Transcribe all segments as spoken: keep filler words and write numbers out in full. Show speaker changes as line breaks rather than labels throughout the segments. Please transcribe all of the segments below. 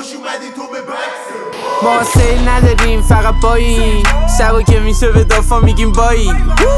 خوش اومدی تو به بکس.
ما سیل نداریم فقط بایی، شبا که میشه به دافا میگیم بایی.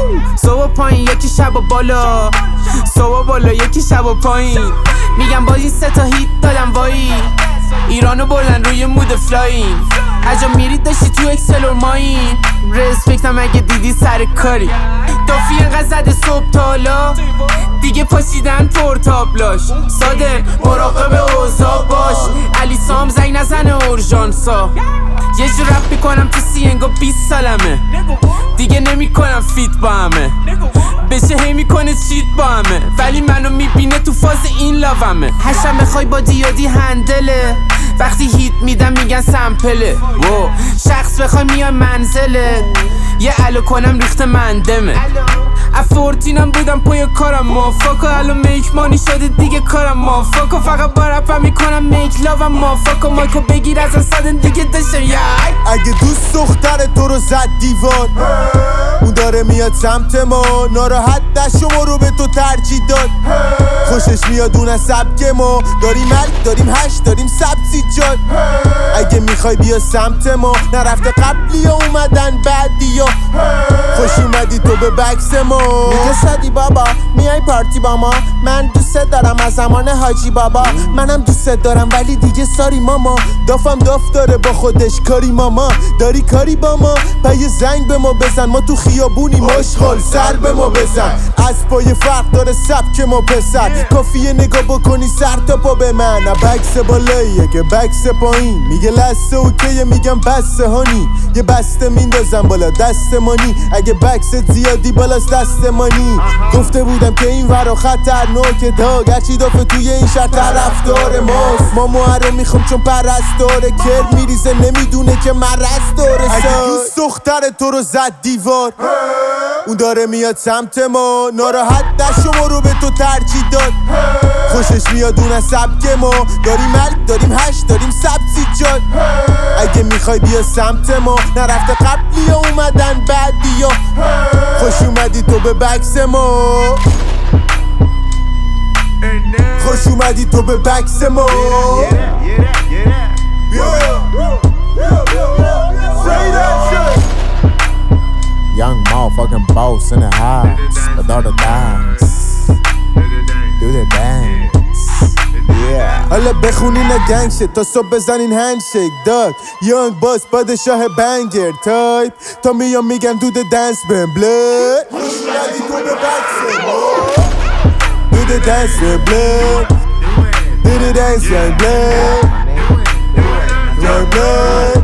صبح پایین یکی شبا بالا، صبح بالا یکی شبا پایین. میگم باز این سه تا هیت دادم وایی، ایرانو بردن روی مود فلاین. هجا میرید داشتی تو اکسل و ماین، رسپکتم اگه دیدی سر کاری. دافی اینقدر زده صبح تالا، دیگه پاشیدن پورتابلاش. ساده مراقب اوضاع باش، علی سام زنگ نزنه اورژانسا. یه جو رپ میکنم تو سی انگا بیست سالمه، دیگه نمیکنم فیت با همه. بشه هی میکنه چیت با همه، ولی منو میبینه تو فاز این لاومه. هشم بخوای با دیادی هندله، وقتی هیت میدم میگن سمپله. و شخص بخوای میان منزله، یه الو کنم ریخت مندمه. افورتینم بودم پای کارم مافاکا، الان میک مانی شده دیگه کارم مافاکا. فقط با رپم میکنم میک لاوم مافاکا. مایکو بگیر از صدن دیگه داشتم یای.
اگه دوست دختر تو رو زد دیوار، اون داره میاد سمت ما، ناراحت نشو ما رو به تو ترجیح داد. خوشش میاد اون از سبک ما، داریم ملک داریم هش داریم سبزی جاد. اگه میخوای بیا سمت ما، نرفته قبلی ها اومدن بعدی ها. خوش اومدی تو به بکس ما. میگه صدی بابا میای پارتی با ما، من دوست دارم از زمان حاجی بابا. منم دوست دارم ولی دیگه ساری ماما، دافم داف داره با خودش کاری ماما. داری کاری با ما پا یه زنگ به ما بزن، ما تو خیابونی مشغول سر به ما بزن. از پای فرق داره سبک ما پسر، کافیه نگاه بکنی سر تا پا به من. بکس بالاییه که بکس پایین، میگه لسته اوکیه میگم بسته هانی. یه بسته میندازم بالا دستمانی، اگه بکست زیادی بالاست دستمانی. گفته بودم که این ورا خطرناکه، تا گرچی دافه توی این شهر طرفدار ماست. ما موهره میخوام چون پرستاره، کرد میریزه نمیدونه که مرز داره. اگه دوست دختر تو رو زد دیوار، اون داره میاد سمت ما، ناراحت نشو ما رو به تو ترجیح داد. خوشش میاد اون از سبک ما، داریم ملک داریم هش داریم سبزی جاد. اگه میخوای بیا سمت ما، نرفته قبلی ها اومدن بعدی ها. خوش اومدی تو به بکس ما، خوش اومدی تو به بکس ما.
Young motherfucking boss in the house with all the dance. Do the dance. Yeah.
حالا بخونین گنگ شد تا صبح بزنین هندشیک داد. یانگ باس پادشاه بنگر تایپ، تا میام میگن دو د دنس بهم بلد. خوش اومدی تو به بکس ما، دو د دنس بهم بلد، دو د دنس یانگ بلد، یانگ بلد.